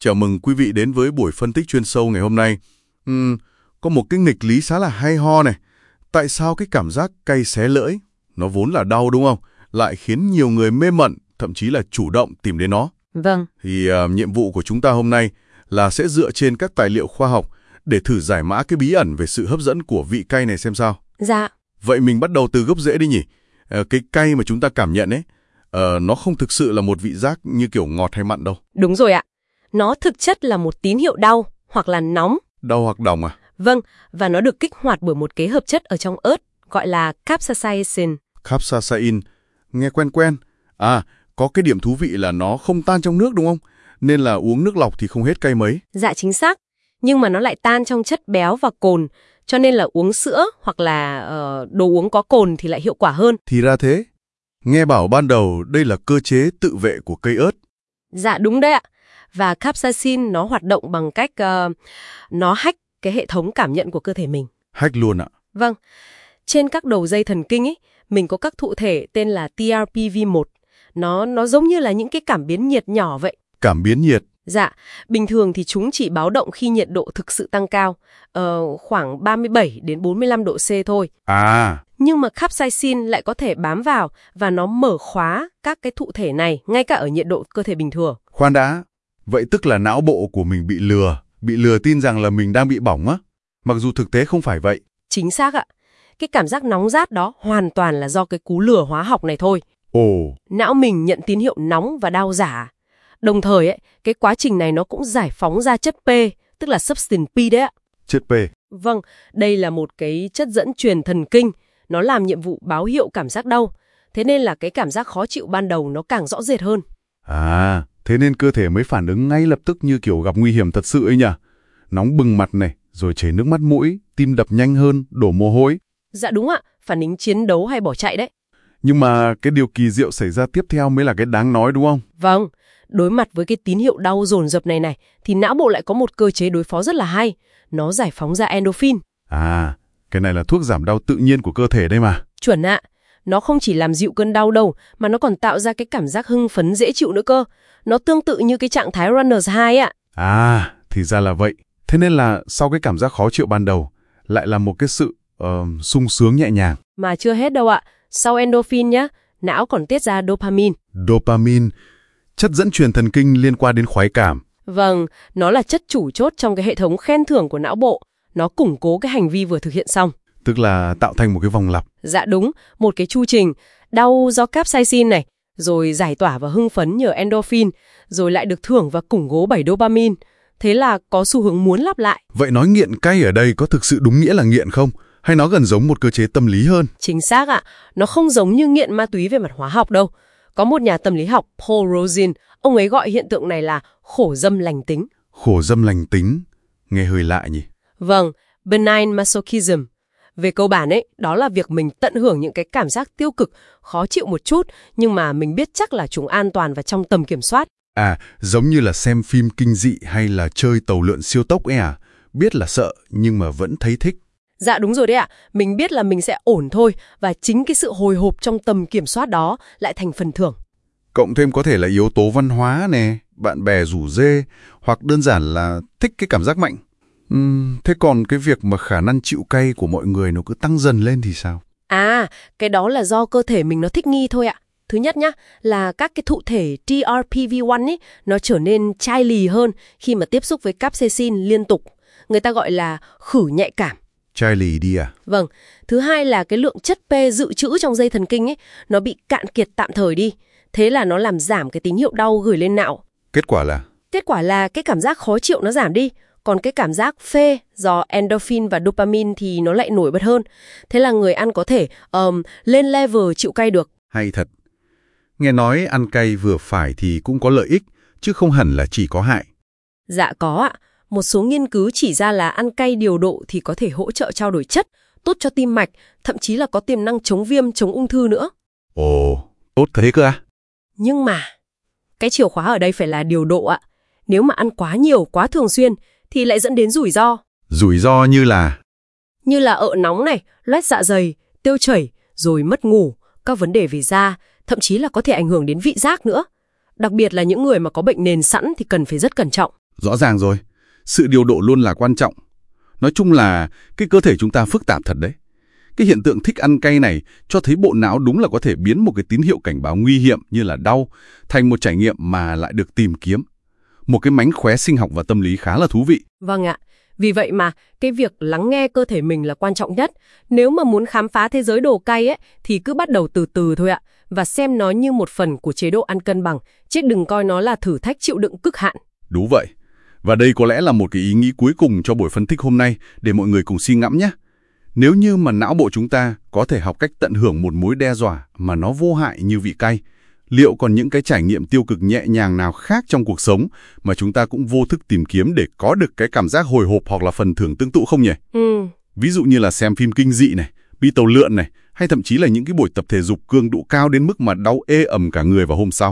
Chào mừng quý vị đến với buổi phân tích chuyên sâu ngày hôm nay. Có một cái nghịch lý khá là hay ho này. Tại sao cái cảm giác cay xé lưỡi, nó vốn là đau đúng không, lại khiến nhiều người mê mẩn, thậm chí là chủ động tìm đến nó? Vâng. Thì nhiệm vụ của chúng ta hôm nay là sẽ dựa trên các tài liệu khoa học để thử giải mã cái bí ẩn về sự hấp dẫn của vị cay này xem sao. Dạ. Vậy mình bắt đầu từ gốc rễ đi nhỉ? Cái cay mà chúng ta cảm nhận ấy, nó không thực sự là một vị giác như kiểu ngọt hay mặn đâu. Đúng rồi ạ. Nó thực chất là một tín hiệu đau hoặc là nóng. Đau hoặc đỏng à? Vâng, và nó được kích hoạt bởi một cái hợp chất ở trong ớt gọi là capsaicin. Capsaicin, nghe quen quen. À, có cái điểm thú vị là nó không tan trong nước đúng không? Nên là uống nước lọc thì không hết cay mấy. Dạ chính xác. Nhưng mà nó lại tan trong chất béo và cồn, cho nên là uống sữa hoặc là đồ uống có cồn thì lại hiệu quả hơn. Thì ra thế. Nghe bảo ban đầu đây là cơ chế tự vệ của cây ớt. Dạ đúng đấy ạ. Và capsaicin nó hoạt động bằng cách nó hack cái hệ thống cảm nhận của cơ thể mình. Hack luôn ạ. Vâng. Trên các đầu dây thần kinh ấy, mình có các thụ thể tên là TRPV1. Nó giống như là những cái cảm biến nhiệt nhỏ vậy. Cảm biến nhiệt? Dạ, bình thường thì chúng chỉ báo động khi nhiệt độ thực sự tăng cao, khoảng 37 đến 45 độ C thôi. À. Nhưng mà capsaicin lại có thể bám vào và nó mở khóa các cái thụ thể này ngay cả ở nhiệt độ cơ thể bình thường. Khoan đã, vậy tức là não bộ của mình bị lừa tin rằng là mình đang bị bỏng á, mặc dù thực tế không phải vậy. Chính xác ạ. Cái cảm giác nóng rát đó hoàn toàn là do cái cú lừa hóa học này thôi. Ồ. Não mình nhận tín hiệu nóng và đau giả. Đồng thời ấy, cái quá trình này nó cũng giải phóng ra chất P, tức là substance P đấy ạ. Chất P. Vâng, đây là một cái chất dẫn truyền thần kinh, nó làm nhiệm vụ báo hiệu cảm giác đau. Thế nên là cái cảm giác khó chịu ban đầu nó càng rõ rệt hơn. À, thế nên cơ thể mới phản ứng ngay lập tức như kiểu gặp nguy hiểm thật sự ấy nhỉ? Nóng bừng mặt này, rồi chảy nước mắt mũi, tim đập nhanh hơn, đổ mồ hôi. Dạ đúng ạ, phản ứng chiến đấu hay bỏ chạy đấy. Nhưng mà cái điều kỳ diệu xảy ra tiếp theo mới là cái đáng nói đúng không? Vâng, đối mặt với cái tín hiệu đau dồn dập này thì não bộ lại có một cơ chế đối phó rất là hay. Nó giải phóng ra endorphin. À, cái này là thuốc giảm đau tự nhiên của cơ thể đây mà. Chuẩn ạ. Nó không chỉ làm dịu cơn đau đâu, mà nó còn tạo ra cái cảm giác hưng phấn dễ chịu nữa cơ. Nó tương tự như cái trạng thái runner's high ạ. À, thì ra là vậy. Thế nên là sau cái cảm giác khó chịu ban đầu, lại là một cái sự sung sướng nhẹ nhàng. Mà chưa hết đâu ạ. Sau endorphin nhá, não còn tiết ra dopamine. Dopamine, chất dẫn truyền thần kinh liên quan đến khoái cảm. Vâng, nó là chất chủ chốt trong cái hệ thống khen thưởng của não bộ. Nó củng cố cái hành vi vừa thực hiện xong. Tức là tạo thành một cái vòng lặp. Dạ đúng, một cái chu trình. Đau do capsaicin này, rồi giải tỏa và hưng phấn nhờ endorphin, rồi lại được thưởng và củng cố bởi dopamine. Thế là có xu hướng muốn lặp lại. Vậy nói nghiện cay ở đây có thực sự đúng nghĩa là nghiện không? Hay nó gần giống một cơ chế tâm lý hơn? Chính xác ạ. Nó không giống như nghiện ma túy về mặt hóa học đâu. Có một nhà tâm lý học Paul Rozin, ông ấy gọi hiện tượng này là khổ dâm lành tính. Khổ dâm lành tính? Nghe hơi lạ nhỉ? Vâng, benign masochism. Về cơ bản ấy, đó là việc mình tận hưởng những cái cảm giác tiêu cực, khó chịu một chút, nhưng mà mình biết chắc là chúng an toàn và trong tầm kiểm soát. À, giống như là xem phim kinh dị hay là chơi tàu lượn siêu tốc ấy à? Biết là sợ nhưng mà vẫn thấy thích. Dạ đúng rồi đấy ạ, mình biết là mình sẽ ổn thôi, và chính cái sự hồi hộp trong tầm kiểm soát đó lại thành phần thưởng. Cộng thêm có thể là yếu tố văn hóa nè, bạn bè rủ rê, hoặc đơn giản là thích cái cảm giác mạnh. Thế còn cái việc mà khả năng chịu cay của mọi người nó cứ tăng dần lên thì sao? À, cái đó là do cơ thể mình nó thích nghi thôi ạ. Thứ nhất nhá, là các cái thụ thể TRPV1 ấy, nó trở nên chai lì hơn khi mà tiếp xúc với capsaicin liên tục. Người ta gọi là khử nhạy cảm. Chai lì đi à? Vâng. Thứ hai là cái lượng chất P dự trữ trong dây thần kinh ấy, nó bị cạn kiệt tạm thời đi. Thế là nó làm giảm cái tín hiệu đau gửi lên não. Kết quả là? Kết quả là cái cảm giác khó chịu nó giảm đi. Còn cái cảm giác phê do endorphin và dopamine thì nó lại nổi bật hơn. Thế là người ăn có thể lên level chịu cay được. Hay thật. Nghe nói ăn cay vừa phải thì cũng có lợi ích, chứ không hẳn là chỉ có hại. Dạ có ạ. Một số nghiên cứu chỉ ra là ăn cay điều độ thì có thể hỗ trợ trao đổi chất, tốt cho tim mạch, thậm chí là có tiềm năng chống viêm, chống ung thư nữa. Ồ, tốt thế cơ à? Nhưng mà, cái chìa khóa ở đây phải là điều độ ạ. Nếu mà ăn quá nhiều, quá thường xuyên, thì lại dẫn đến rủi ro. Rủi ro như là? Như là ợ nóng này, loét dạ dày, tiêu chảy, rồi mất ngủ, các vấn đề về da, thậm chí là có thể ảnh hưởng đến vị giác nữa. Đặc biệt là những người mà có bệnh nền sẵn thì cần phải rất cẩn trọng. Rõ ràng rồi, sự điều độ luôn là quan trọng. Nói chung là cái cơ thể chúng ta phức tạp thật đấy. Cái hiện tượng thích ăn cay này cho thấy bộ não đúng là có thể biến một cái tín hiệu cảnh báo nguy hiểm như là đau thành một trải nghiệm mà lại được tìm kiếm. Một cái mánh khóe sinh học và tâm lý khá là thú vị. Vâng ạ. Vì vậy mà cái việc lắng nghe cơ thể mình là quan trọng nhất. Nếu mà muốn khám phá thế giới đồ cay ấy, thì cứ bắt đầu từ từ thôi ạ. Và xem nó như một phần của chế độ ăn cân bằng, chứ đừng coi nó là thử thách chịu đựng cực hạn. Đúng vậy. Và đây có lẽ là một cái ý nghĩ cuối cùng cho buổi phân tích hôm nay để mọi người cùng suy ngẫm nhé. Nếu như mà não bộ chúng ta có thể học cách tận hưởng một mối đe dọa mà nó vô hại như vị cay, liệu còn những cái trải nghiệm tiêu cực nhẹ nhàng nào khác trong cuộc sống mà chúng ta cũng vô thức tìm kiếm để có được cái cảm giác hồi hộp hoặc là phần thưởng tương tự không nhỉ? Ví dụ như là xem phim kinh dị này, đi tàu lượn này, hay thậm chí là những cái buổi tập thể dục cường độ cao đến mức mà đau ê ẩm cả người vào hôm sau.